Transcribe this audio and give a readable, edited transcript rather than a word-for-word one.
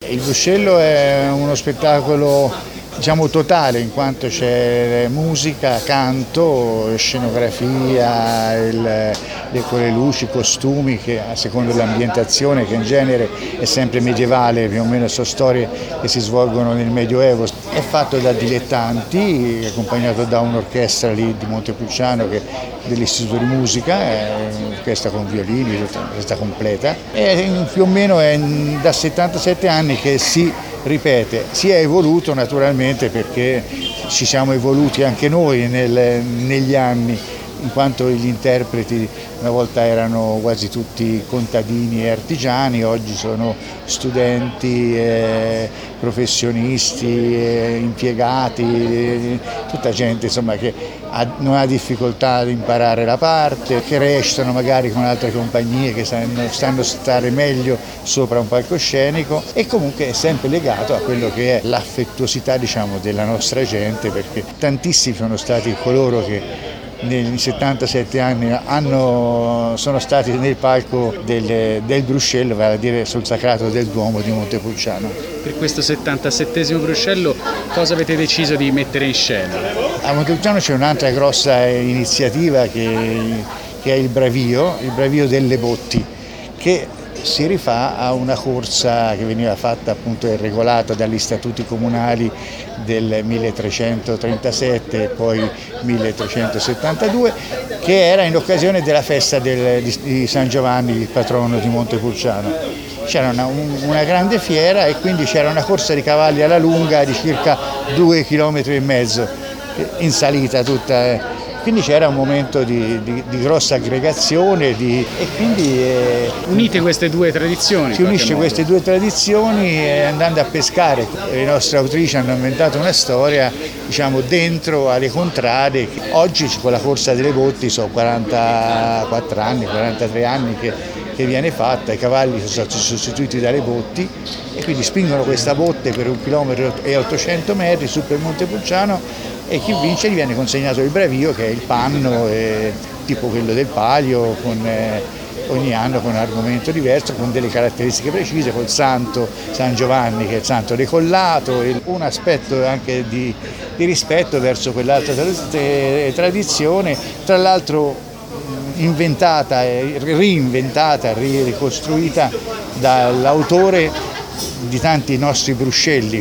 Il Bruscello è uno spettacolo totale, in quanto c'è musica, canto, scenografia, le luci, i costumi, che a secondo dell'ambientazione, che in genere è sempre medievale, più o meno sono storie che si svolgono nel Medioevo. È fatto da dilettanti, accompagnato da un'orchestra lì di Montepulciano dell'Istituto di Musica, un'orchestra con violini, tutta un'orchestra completa, e più o meno è da 77 anni che si ripete. Si è evoluto naturalmente perché ci siamo evoluti anche noi negli anni, in quanto gli interpreti una volta erano quasi tutti contadini e artigiani, oggi sono studenti, professionisti, impiegati, tutta gente insomma che non ha difficoltà ad imparare la parte, che recitano magari con altre compagnie che sanno stare meglio sopra un palcoscenico, e comunque è sempre legato a quello che è l'affettuosità della nostra gente, perché tantissimi sono stati coloro che nei 77 anni sono stati nel palco del Bruscello, vale a dire sul Sacrato del Duomo di Montepulciano. Per questo 77esimo Bruscello cosa avete deciso di mettere in scena? A Montepulciano c'è un'altra grossa iniziativa che è il Bravio delle Botti, che si rifà a una corsa che veniva fatta appunto e regolata dagli statuti comunali del 1337 e poi 1372, che era in occasione della festa di San Giovanni, il patrono di Montepulciano. C'era una grande fiera e quindi c'era una corsa di cavalli alla lunga di circa 2,5 km in salita tutta. Quindi c'era un momento di grossa aggregazione e quindi unite queste due tradizioni. Si unisce queste due tradizioni andando a pescare. Le nostre autrici hanno inventato una storia dentro alle contrade. Oggi con la corsa delle botti sono 44 anni, 43 anni che viene fatta, i cavalli sono stati sostituiti dalle botti e quindi spingono questa botte per 1,8 km su per Montepulciano, e chi vince gli viene consegnato il bravio, che è il panno tipo quello del Palio, ogni anno con un argomento diverso, con delle caratteristiche precise, col santo San Giovanni che è il santo decollato, un aspetto anche di rispetto verso quell'altra tradizione, tra l'altro inventata, reinventata, ricostruita dall'autore di tanti nostri Bruscelli,